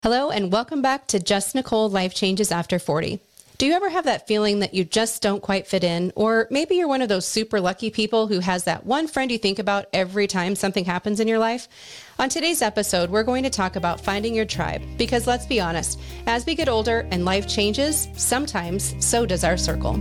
Hello and welcome back to Just Nicole Life Changes After 40. Do you ever have that feeling that you just don't quite fit in? Or maybe you're one of those super lucky people who has that one friend you think about every time something happens in your life? On today's episode, we're going to talk about finding your tribe because let's be honest, as we get older and life changes, sometimes so does our circle.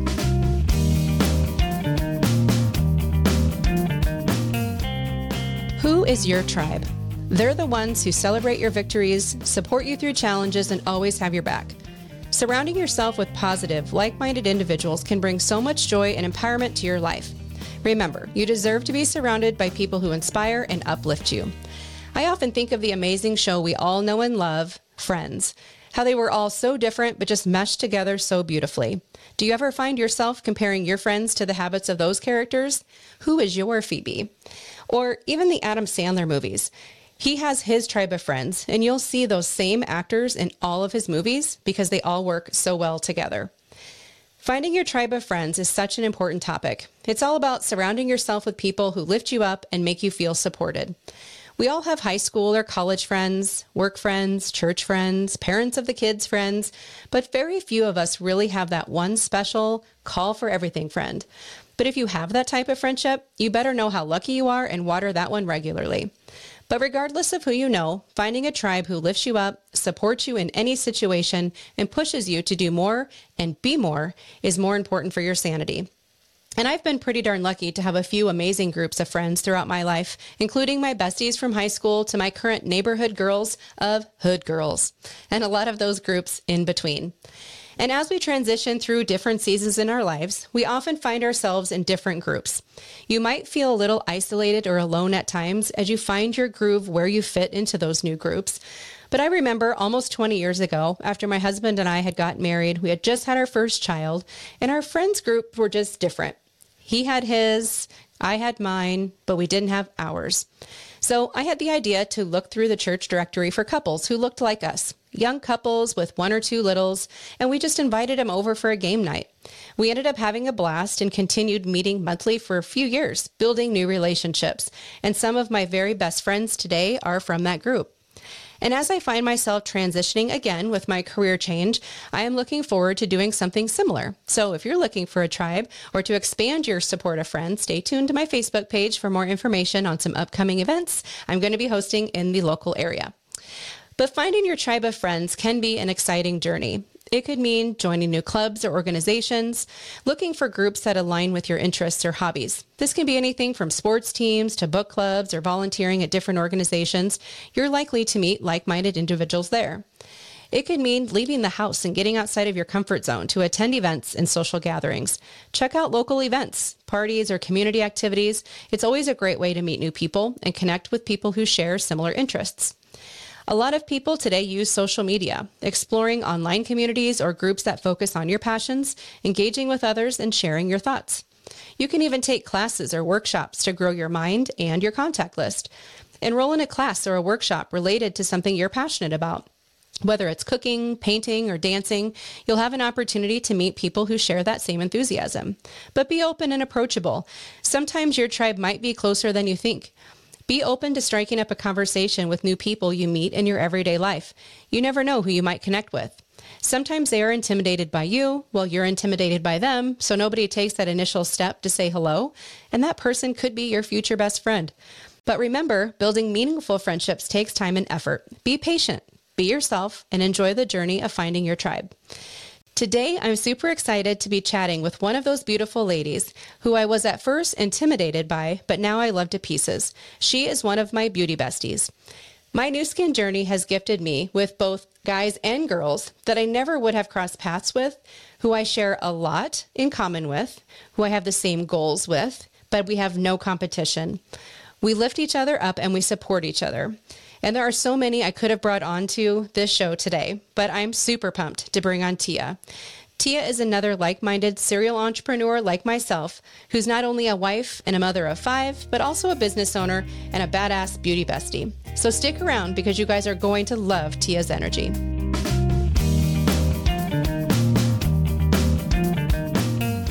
Who is your tribe? They're the ones who celebrate your victories, support you through challenges, and always have your back. Surrounding yourself with positive, like-minded individuals can bring so much joy and empowerment to your life. Remember, you deserve to be surrounded by people who inspire and uplift you. I often think of the amazing show we all know and love, Friends. How they were all so different but just meshed together so beautifully. Do you ever find yourself comparing your friends to the habits of those characters? Who is your Phoebe? Or even the Adam Sandler movies. He has his tribe of friends, and you'll see those same actors in all of his movies because they all work so well together. Finding your tribe of friends is such an important topic. It's all about surrounding yourself with people who lift you up and make you feel supported. We all have high school or college friends, work friends, church friends, parents of the kids' friends, but very few of us really have that one special call for everything friend. But if you have that type of friendship, you better know how lucky you are and water that one regularly. But regardless of who you know, finding a tribe who lifts you up, supports you in any situation, and pushes you to do more and be more is more important for your sanity. And I've been pretty darn lucky to have a few amazing groups of friends throughout my life, including my besties from high school to my current neighborhood girls of Hood Girls, and a lot of those groups in between. And as we transition through different seasons in our lives, we often find ourselves in different groups. You might feel a little isolated or alone at times as you find your groove where you fit into those new groups. But I remember almost 20 years ago, after my husband and I had gotten married, we had just had our first child, and our friends group were just different. He had his, I had mine, but we didn't have ours. So I had the idea to look through the church directory for couples who looked like us, young couples with one or two littles, and we just invited them over for a game night. We ended up having a blast and continued meeting monthly for a few years, building new relationships. And some of my very best friends today are from that group. And as I find myself transitioning again with my career change, I am looking forward to doing something similar. So if you're looking for a tribe or to expand your support of friends, stay tuned to my Facebook page for more information on some upcoming events I'm going to be hosting in the local area. But finding your tribe of friends can be an exciting journey. It could mean joining new clubs or organizations, looking for groups that align with your interests or hobbies. This can be anything from sports teams to book clubs or volunteering at different organizations. You're likely to meet like-minded individuals there. It could mean leaving the house and getting outside of your comfort zone to attend events and social gatherings. Check out local events, parties, or community activities. It's always a great way to meet new people and connect with people who share similar interests. A lot of people today use social media, exploring online communities or groups that focus on your passions, engaging with others, and sharing your thoughts. You can even take classes or workshops to grow your mind and your contact list. Enroll in a class or a workshop related to something you're passionate about. Whether it's cooking, painting, or dancing, you'll have an opportunity to meet people who share that same enthusiasm. But be open and approachable. Sometimes your tribe might be closer than you think. Be open to striking up a conversation with new people you meet in your everyday life. You never know who you might connect with. Sometimes they are intimidated by you, while you're intimidated by them, so nobody takes that initial step to say hello, and that person could be your future best friend. But remember, building meaningful friendships takes time and effort. Be patient, be yourself, and enjoy the journey of finding your tribe. Today, I'm super excited to be chatting with one of those beautiful ladies who I was at first intimidated by, but now I love to pieces. She is one of my beauty besties. My Nu Skin journey has gifted me with both guys and girls that I never would have crossed paths with, who I share a lot in common with, who I have the same goals with, but we have no competition. We lift each other up and we support each other. And there are so many I could have brought onto this show today, but I'm super pumped to bring on Tia. Tia is another like-minded serial entrepreneur like myself, who's not only a wife and a mother of 5, but also a business owner and a badass beauty bestie. So stick around because you guys are going to love Tia's energy.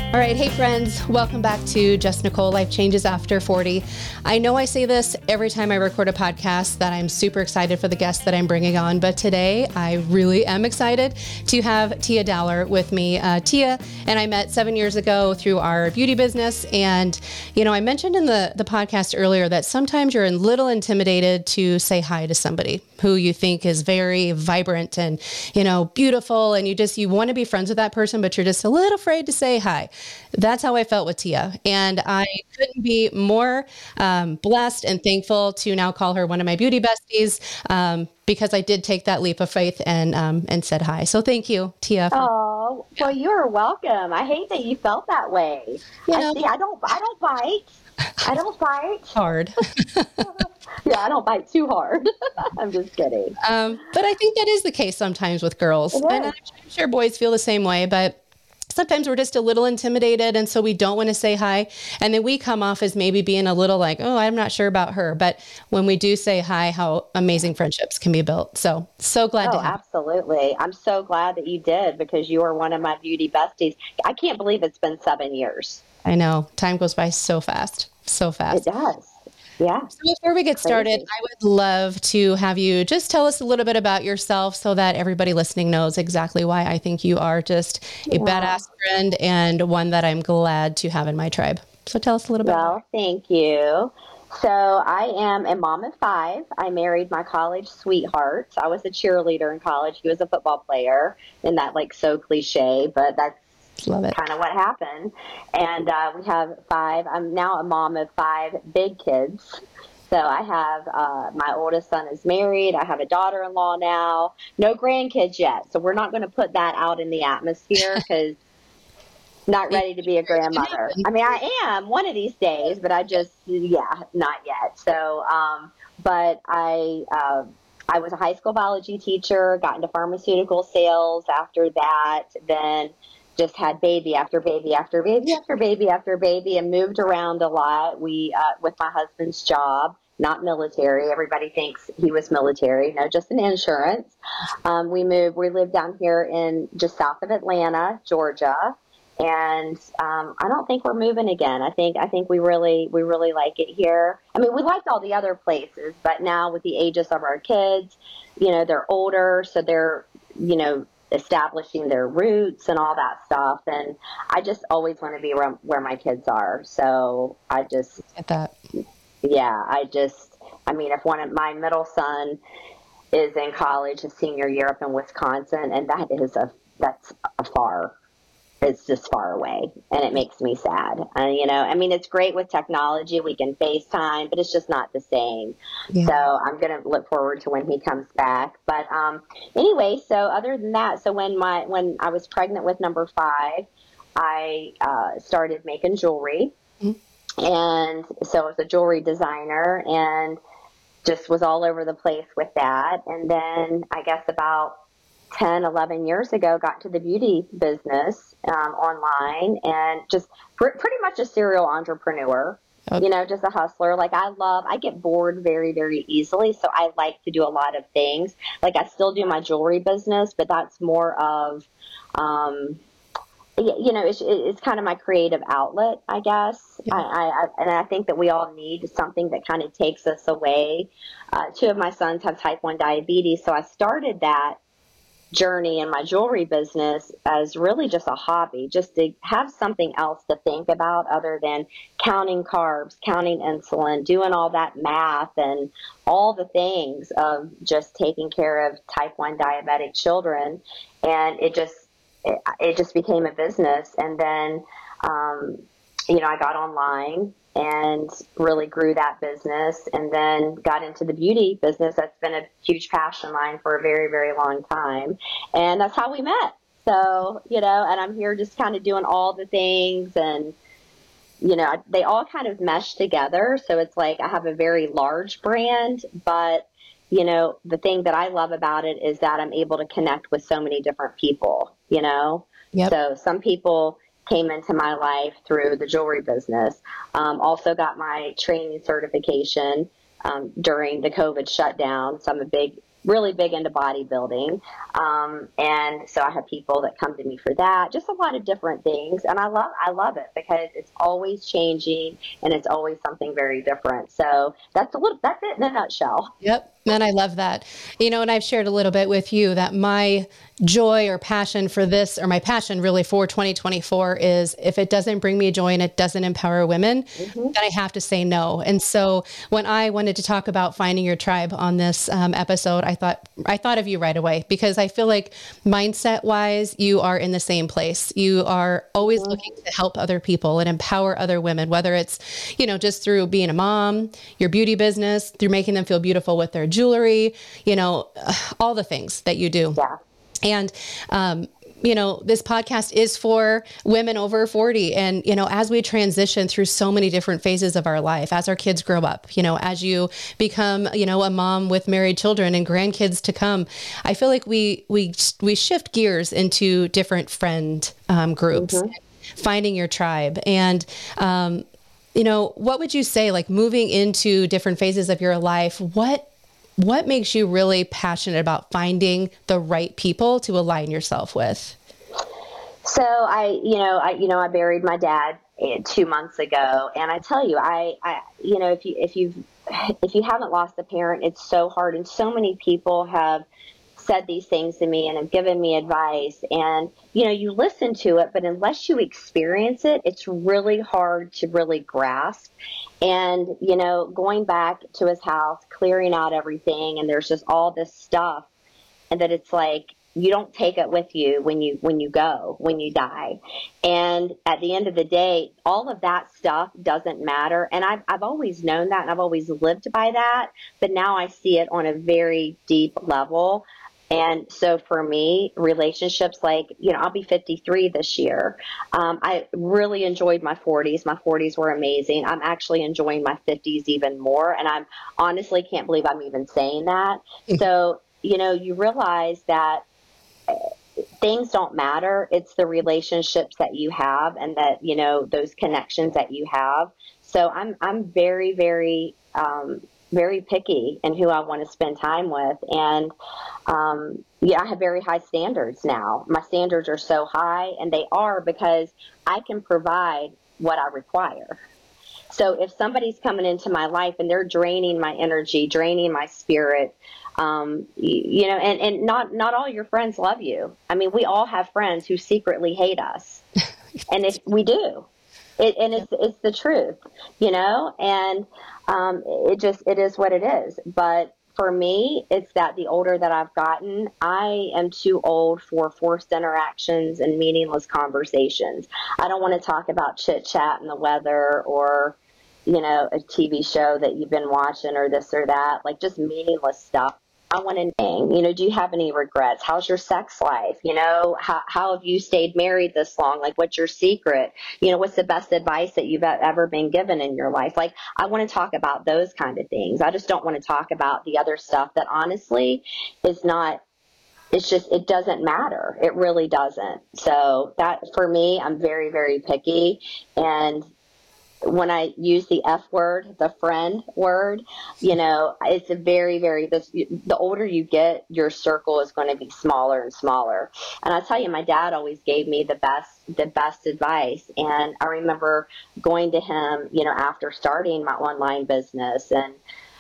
All right. Hey, friends. Welcome back to Just Nicole, Life Changes After 40. I know I say this every time I record a podcast that I'm super excited for the guests that I'm bringing on, but today I really am excited to have Tia Dowler with me. Tia and I met 7 years ago through our beauty business. And, you know, I mentioned in the podcast earlier that sometimes you're a little intimidated to say hi to somebody who you think is very vibrant and, you know, beautiful. And you want to be friends with that person, but you're just a little afraid to say hi. That's how I felt with Tia. And I couldn't be more blessed and thankful to now call her one of my beauty besties because I did take that leap of faith and said hi. So thank you, Tia. Oh, well, you're welcome. I hate that you felt that way. I don't bite. I don't bite. Hard. Yeah, I don't bite too hard. I'm just kidding. But I think that is the case sometimes with girls. And I'm sure boys feel the same way, but sometimes we're just a little intimidated, and so we don't want to say hi. And then we come off as maybe being a little like, oh, I'm not sure about her. But when we do say hi, how amazing friendships can be built. So glad to have you. Absolutely. I'm so glad that you did, because you are one of my beauty besties. I can't believe it's been 7 years. I know. Time goes by so fast. So fast. It does. Yeah. So before we get started, I would love to have you just tell us a little bit about yourself so that everybody listening knows exactly why I think you are just a badass friend and one that I'm glad to have in my tribe. So tell us a little bit. Well, thank you. So I am a mom of 5. I married my college sweetheart. I was a cheerleader in college. He was a football player, and that like so cliche, but that's kind of what happened. And we have 5. I'm now a mom of 5 big kids. So I have my oldest son is married. I have a daughter-in-law now. No grandkids yet. So we're not going to put that out in the atmosphere because not ready to be a grandmother. I mean, I am one of these days, but not yet. So, but I was a high school biology teacher, got into pharmaceutical sales after that, then just had baby after baby after baby after baby after baby, and moved around a lot. We, with my husband's job, not military. Everybody thinks he was military. No, just in insurance. We lived down here in just south of Atlanta, Georgia. And I don't think we're moving again. I think we really like it here. I mean, we liked all the other places, but now with the ages of our kids, you know, they're older, so they're, you know, establishing their roots and all that stuff. And I just always want to be where my kids are. So I just get that. Yeah, I mean, if my middle son is in college, his senior year up in Wisconsin, and that's far. It's just far away, and it makes me sad. You know, I mean, it's great with technology. We can FaceTime, but it's just not the same. Yeah. So I'm going to look forward to when he comes back. But anyway, so other than that, so when I was pregnant with number 5, I started making jewelry. Mm-hmm. And so I was a jewelry designer and just was all over the place with that. And then I guess about 10, 11 years ago, got to the beauty business online, and just pretty much a serial entrepreneur, you know, just a hustler. Like I get bored very, very easily. So I like to do a lot of things. Like I still do my jewelry business, but that's more of, you know, it's kind of my creative outlet, I guess. Yeah. And I think that we all need something that kind of takes us away. 2 of my sons have type 1 diabetes. So I started that journey in my jewelry business as really just a hobby, just to have something else to think about other than counting carbs, counting insulin, doing all that math and all the things of just taking care of type 1 diabetic children. And it just became a business. And then, you know, I got online and really grew that business, and then got into the beauty business. That's been a huge passion of mine for a very, very long time. And that's how we met. So, you know, and I'm here just kind of doing all the things, and, you know, they all kind of mesh together. So it's like I have a very large brand, but, you know, the thing that I love about it is that I'm able to connect with so many different people, you know? Yep. So some people came into my life through the jewelry business. Also got my training certification during the COVID shutdown. So I'm a big really big into bodybuilding. And so I have people that come to me for that, just a lot of different things. And I love it because it's always changing and it's always something very different. So that's it in a nutshell. Yep. And I love that. And I've shared a little bit with you that my joy or passion for this, or my passion really for 2024, is if it doesn't bring me joy and it doesn't empower women, then I have to say no. And so when I wanted to talk about finding your tribe on this episode, I thought of you right away, because I feel like mindset wise, you are in the same place. You are always looking to help other people and empower other women, whether it's, just through being a mom, your beauty business, through making them feel beautiful with their jewelry, all the things that you do. Yeah. And, this podcast is for women over 40. And, as we transition through so many different phases of our life, as our kids grow up, as you become, a mom with married children and grandkids to come, I feel like we shift gears into different friend groups, finding your tribe. And, what would you say, like moving into different phases of your life, what makes you really passionate about finding the right people to align yourself with? So I buried my dad 2 months ago, and I tell you, if you haven't lost a parent, it's so hard, and so many people have said these things to me and have given me advice, and you listen to it, but unless you experience it, it's really hard to really grasp. And going back to his house, clearing out everything, and there's just all this stuff, and that it's like you don't take it with you when you die. And at the end of the day, all of that stuff doesn't matter. And I've always known that, and I've always lived by that, but now I see it on a very deep level. And so for me, relationships, like, I'll be 53 this year. I really enjoyed my 40s. My 40s were amazing. I'm actually enjoying my 50s even more. And I'm honestly can't believe I'm even saying that. So, you realize that things don't matter. It's the relationships that you have, and that, those connections that you have. So I'm very, very, very picky in who I want to spend time with. And, I have very high standards now. My standards are so high, and they are because I can provide what I require. So if somebody's coming into my life and they're draining my energy, draining my spirit, and not all your friends love you. I mean, we all have friends who secretly hate us. And if we do, it's the truth, and it is what it is. But for me, it's that the older that I've gotten, I am too old for forced interactions and meaningless conversations. I don't want to talk about chit chat and the weather, or, a TV show that you've been watching, or this or that, like just meaningless stuff. I want to know, do you have any regrets? How's your sex life? How have you stayed married this long? Like, what's your secret? What's the best advice that you've ever been given in your life? Like, I want to talk about those kind of things. I just don't want to talk about the other stuff that honestly is not, it doesn't matter. It really doesn't. So that, for me, I'm very, very picky. And when I use the F word, the friend word, it's a very, very, the older you get, your circle is going to be smaller and smaller. And I tell you, my dad always gave me the best advice. And I remember going to him, after starting my online business, and,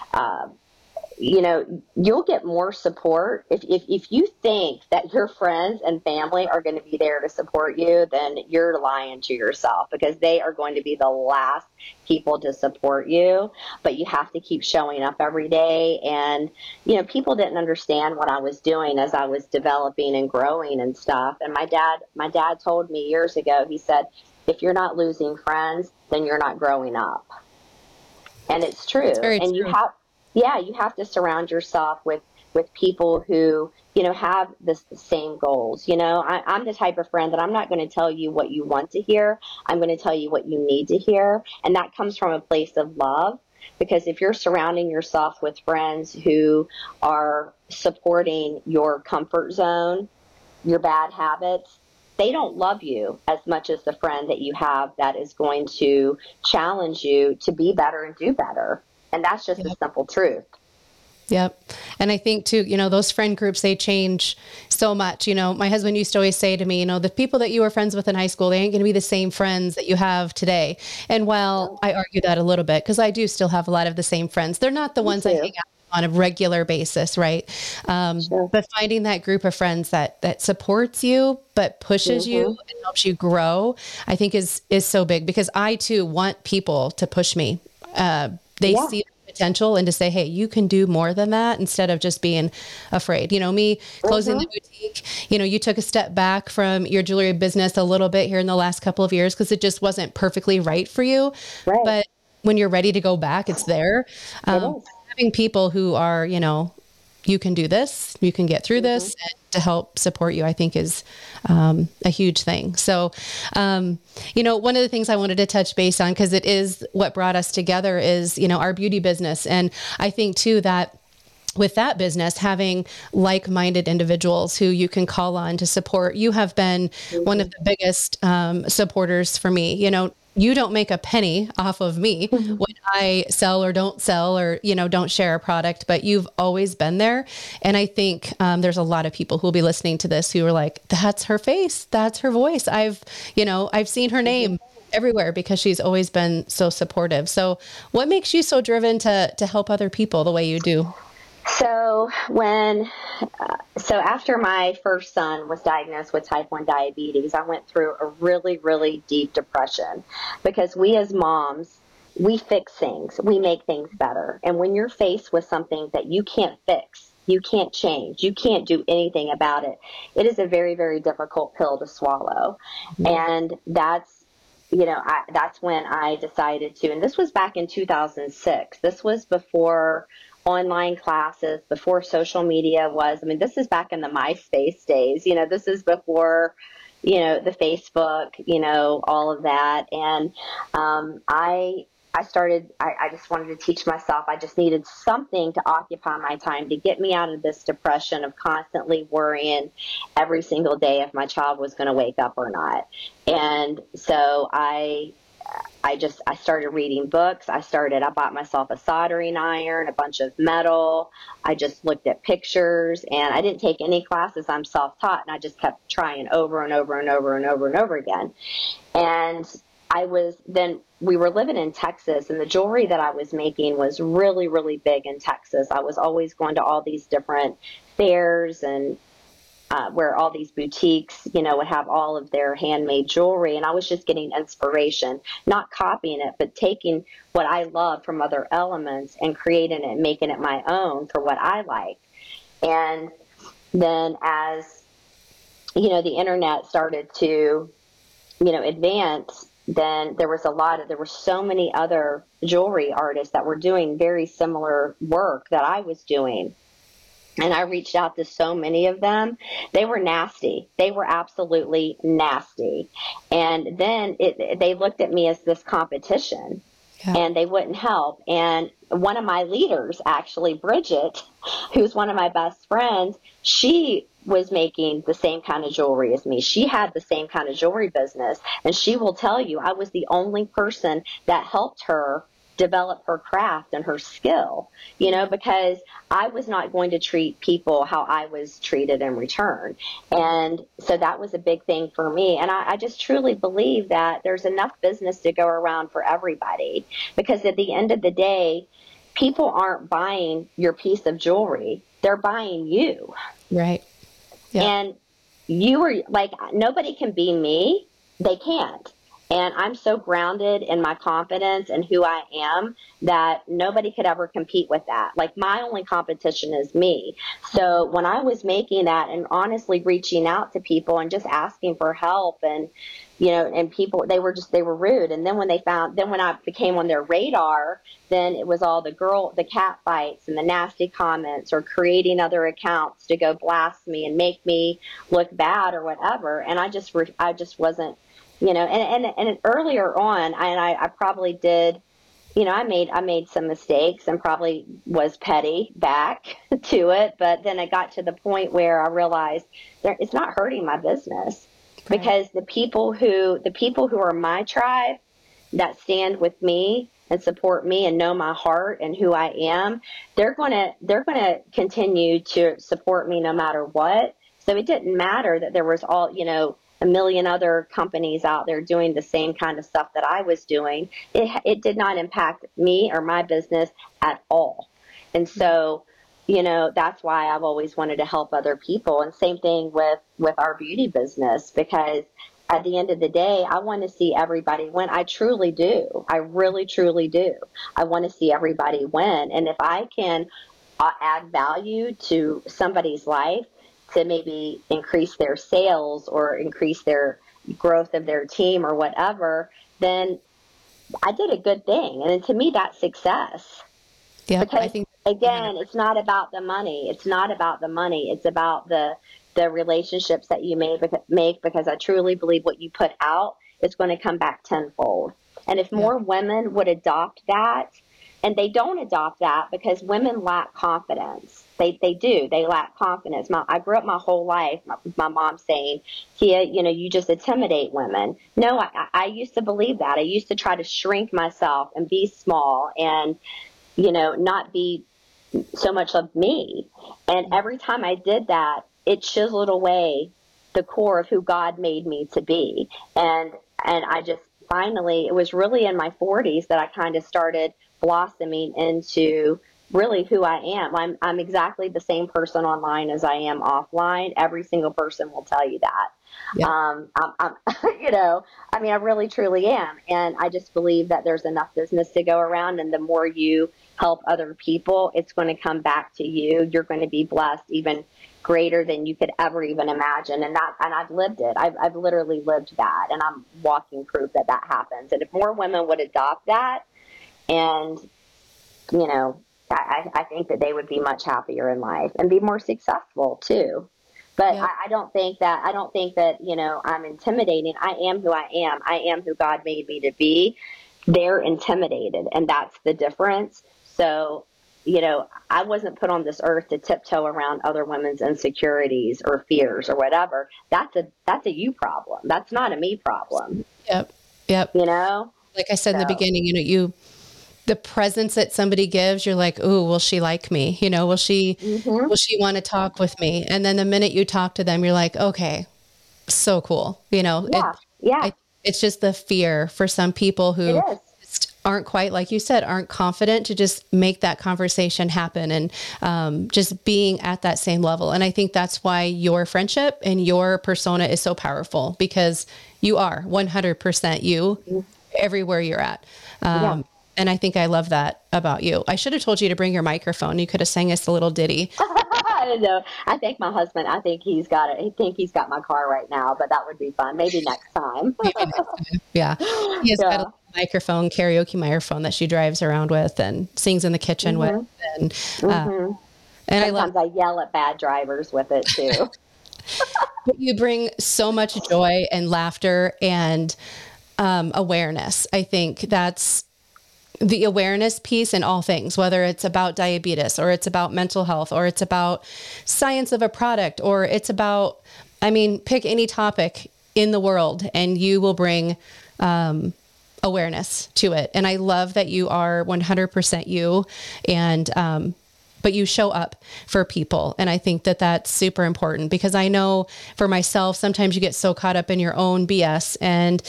you'll get more support if you think that your friends and family are going to be there to support you, then you're lying to yourself, because they are going to be the last people to support you. But you have to keep showing up every day. And, people didn't understand what I was doing as I was developing and growing and stuff. And my dad told me years ago, he said, if you're not losing friends, then you're not growing up. And it's true. It's very and true. You have to surround yourself with people who, have the same goals. I'm the type of friend that I'm not going to tell you what you want to hear. I'm going to tell you what you need to hear. And that comes from a place of love, because if you're surrounding yourself with friends who are supporting your comfort zone, your bad habits, they don't love you as much as the friend that you have that is going to challenge you to be better and do better. And that's just the simple truth. Yep. And I think too, those friend groups, they change so much. My husband used to always say to me, the people that you were friends with in high school, they ain't going to be the same friends that you have today. And while I argue that a little bit, because I do still have a lot of the same friends, they're not the ones I hang out on a regular basis. Right. But finding that group of friends that supports you, but pushes you and helps you grow, I think is so big, because I too want people to push me. They see potential and to say, hey, you can do more than that, instead of just being afraid. Me closing the boutique, you took a step back from your jewelry business a little bit here in the last couple of years because it just wasn't perfectly right for you. Right. But when you're ready to go back, it's there. Having people who are, you can do this, you can get through this, and to help support you, I think is a huge thing. So, one of the things I wanted to touch base on, because it is what brought us together, is, our beauty business. And I think too that with that business, having like-minded individuals who you can call on to support, you have been one of the biggest supporters for me. You don't make a penny off of me when I sell or don't sell, or, don't share a product, but you've always been there. And I think there's a lot of people who will be listening to this who are like, that's her face, that's her voice. I've seen her name everywhere, because she's always been so supportive. So what makes you so driven to help other people the way you do? So after my first son was diagnosed with type 1 diabetes, I went through a really, really deep depression, because we as moms, we fix things, we make things better. And when you're faced with something that you can't fix, you can't change, you can't do anything about it, it is a very, very difficult pill to swallow. And that's when I decided to, and this was back in 2006. This was before online classes, before social media was, this is back in the MySpace days, this is before, the Facebook, all of that. And I just wanted to teach myself. I just needed something to occupy my time, to get me out of this depression of constantly worrying every single day if my child was going to wake up or not. And so I started reading books. I bought myself a soldering iron, a bunch of metal. I just looked at pictures, and I didn't take any classes. I'm self-taught, and I just kept trying over and over and over and over and over again. And we were living in Texas, and the jewelry that I was making was really, really big in Texas. I was always going to all these different fairs and where all these boutiques, would have all of their handmade jewelry. And I was just getting inspiration, not copying it, but taking what I love from other elements and creating it and making it my own for what I like. And then as, the internet started to, advance, then there were so many other jewelry artists that were doing very similar work that I was doing. And I reached out to so many of them. They were nasty. They were absolutely nasty. And then they looked at me as this competition, and they wouldn't help. And one of my leaders, actually, Bridget, who's one of my best friends, she was making the same kind of jewelry as me. She had the same kind of jewelry business. And she will tell you, I was the only person that helped her develop her craft and her skill, because I was not going to treat people how I was treated in return. And so that was a big thing for me. And I just truly believe that there's enough business to go around for everybody, because at the end of the day, people aren't buying your piece of jewelry. They're buying you. Right. Yeah. And you were like, nobody can be me. They can't. And I'm so grounded in my confidence and who I am that nobody could ever compete with that. Like, my only competition is me. So when I was making that and honestly reaching out to people and just asking for help, and, and people, they were rude. And then when I became on their radar, then it was all the cat fights and the nasty comments, or creating other accounts to go blast me and make me look bad or whatever. And I just wasn't, and earlier on, I probably did, I made some mistakes and probably was petty back to it. But then it got to the point where I realized it's not hurting my business, because the people who are my tribe that stand with me, and support me and know my heart and who I am, they're going to continue to support me no matter what. So it didn't matter that there was all, a million other companies out there doing the same kind of stuff that I was doing. It did not impact me or my business at all. And so, that's why I've always wanted to help other people. And same thing with our beauty business, because at the end of the day, I want to see everybody win. I truly do. I really, truly do. I want to see everybody win. And if I can add value to somebody's life to maybe increase their sales or increase their growth of their team or whatever, then I did a good thing. And to me, that's success. Yeah, Because I think again, it's not about the money. It's not about the money. It's about the relationships that you make, because I truly believe what you put out is going to come back tenfold. And if more women would adopt that, and they don't adopt that because women lack confidence. They do. They lack confidence. I grew up my whole life, my mom saying, Tia, you just intimidate women. No, I used to believe that. I used to try to shrink myself and be small and, not be so much of me. And every time I did that, it chiseled away the core of who God made me to be. And I just finally, it was really in my 40s that I kind of started blossoming into really who I am. I'm exactly the same person online as I am offline. Every single person will tell you that. Yeah. I'm I really truly am. And I just believe that there's enough business to go around. And the more you help other people, it's going to come back to you. You're going to be blessed even greater than you could ever even imagine. And I've lived it. I've literally lived that. And I'm walking proof that happens. And if more women would adopt that, and, I think that they would be much happier in life and be more successful too. But yeah. I don't think that, I'm intimidating. I am who I am. I am who God made me to be. They're intimidated, and that's the difference. So, I wasn't put on this earth to tiptoe around other women's insecurities or fears or whatever. That's a you problem. That's not a me problem. Yep. Like I said in the beginning, the presence that somebody gives, you're like, ooh, will she like me? Will she want to talk with me? And then the minute you talk to them, you're like, okay, so cool. It's just the fear for some people who just aren't quite, like you said, aren't confident to just make that conversation happen and just being at that same level. And I think that's why your friendship and your persona is so powerful, because you are 100% you everywhere you're at. And I think I love that about you. I should have told you to bring your microphone. You could have sang us a little ditty. I don't know. I think my husband, he's got it. I think he's got my car right now, but that would be fun. Maybe next time. Yeah. He has got a microphone, karaoke microphone that she drives around with and sings in the kitchen with. And, and sometimes I yell at bad drivers with it too. But you bring so much joy and laughter and awareness. I think that's the awareness piece in all things, whether it's about diabetes or it's about mental health or it's about science of a product or it's about, pick any topic in the world and you will bring awareness to it. And I love that you are 100% you and, but you show up for people. And I think that that's super important, because I know for myself, sometimes you get so caught up in your own BS and,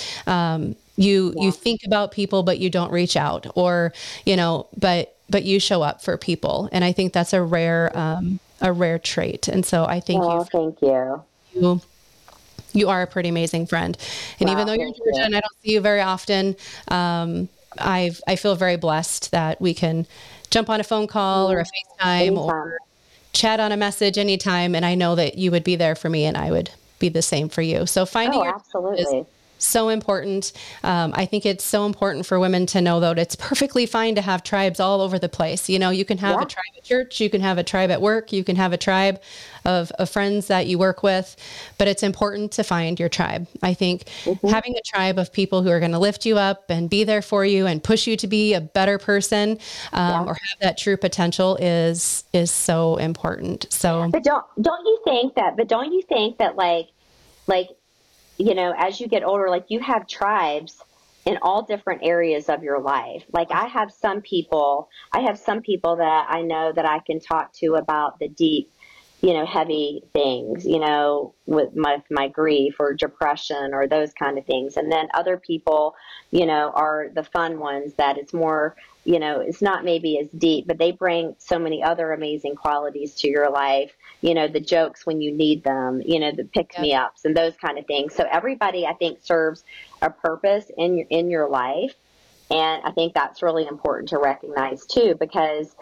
you think about people, but you don't reach out, or, but you show up for people. And I think that's a rare trait. And so I think thank you. You are a pretty amazing friend. And even though you're in Georgia and I don't see you very often, I feel very blessed that we can jump on a phone call or a FaceTime or chat on a message anytime. And I know that you would be there for me and I would be the same for you. So finding your absolutely. So important. I think it's so important for women to know that it's perfectly fine to have tribes all over the place. You can have a tribe at church, you can have a tribe at work, you can have a tribe of friends that you work with, but it's important to find your tribe. I think having a tribe of people who are going to lift you up and be there for you and push you to be a better person or have that true potential is so important. So, but don't you think that like, as you get older, like you have tribes in all different areas of your life. Like I have some people that I know that I can talk to about the deep, heavy things, with my grief or depression or those kind of things. And then other people, are the fun ones that it's more, it's not maybe as deep, but they bring so many other amazing qualities to your life, the jokes when you need them, the pick me ups and those kind of things. So everybody, I think, serves a purpose in your life. And I think that's really important to recognize too, because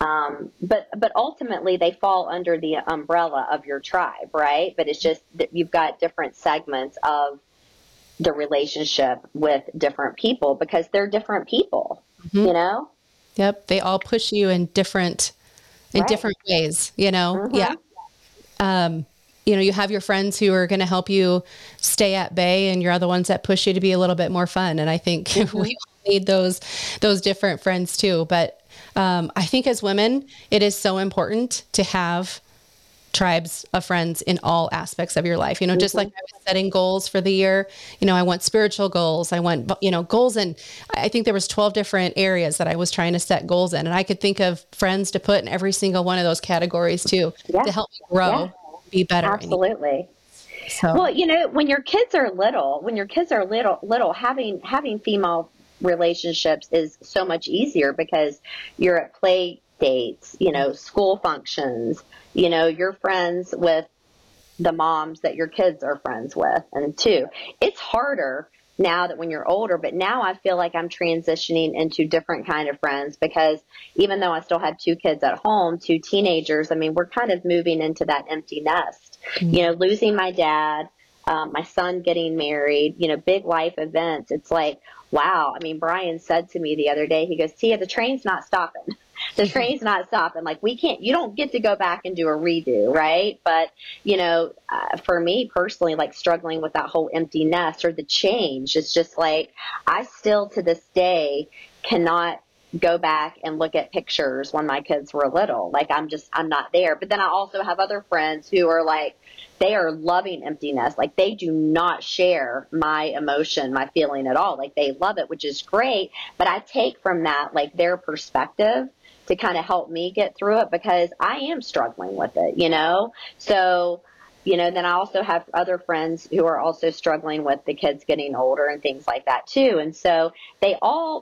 but ultimately they fall under the umbrella of your tribe, right? But it's just that you've got different segments of the relationship with different people because they're different people, Yep. They all push you in different ways, Yeah. You have your friends who are going to help you stay at bay, and you're other ones that push you to be a little bit more fun. And I think we all need those different friends too. But I think as women, it is so important to have tribes of friends in all aspects of your life. Just like I was setting goals for the year, I want spiritual goals. I want, goals. And I think there was 12 different areas that I was trying to set goals in. And I could think of friends to put in every single one of those categories too, to help me grow, be better. Absolutely. So. Well, when your kids are little, having female relationships is so much easier because you're at play dates, school functions, you're friends with the moms that your kids are friends with. And too, it's harder now that when you're older, but now I feel like I'm transitioning into different kind of friends because even though I still have 2 kids at home, 2 teenagers, we're kind of moving into that empty nest, losing my dad, my son getting married, big life events. It's like, wow. Brian said to me the other day, he goes, Tia, the train's not stopping. The train's not stopping. Like you don't get to go back and do a redo. Right. But, for me personally, like struggling with that whole empty nest or the change, it's just like, I still to this day cannot go back and look at pictures when my kids were little. Like I'm not there. But then I also have other friends who are like, they are loving emptiness. Like they do not share my emotion, my feeling at all. Like they love it, which is great. But I take from that, like their perspective to kind of help me get through it because I am struggling with it, So, then I also have other friends who are also struggling with the kids getting older and things like that too. And so they all,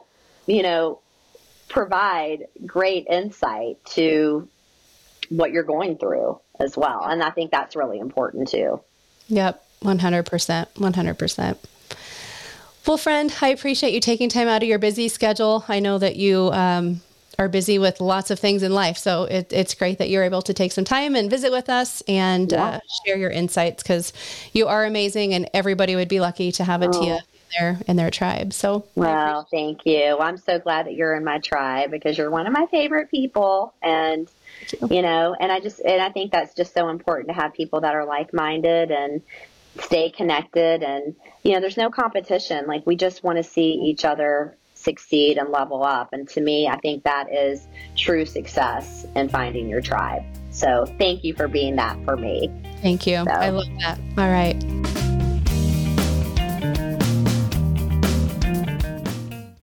provide great insight to what you're going through as well. And I think that's really important too. Yep. 100%. 100%. Well, friend, I appreciate you taking time out of your busy schedule. I know that you are busy with lots of things in life. So it's great that you're able to take some time and visit with us and share your insights because you are amazing and everybody would be lucky to have a Tia in their tribe. So, well, thank you. I'm so glad that you're in my tribe because you're one of my favorite people. And, and I think that's just so important to have people that are like-minded and stay connected. And, there's no competition. Like we just want to see each other succeed and level up. And to me, I think that is true success in finding your tribe. So thank you for being that for me. Thank you. So. I love that. All right.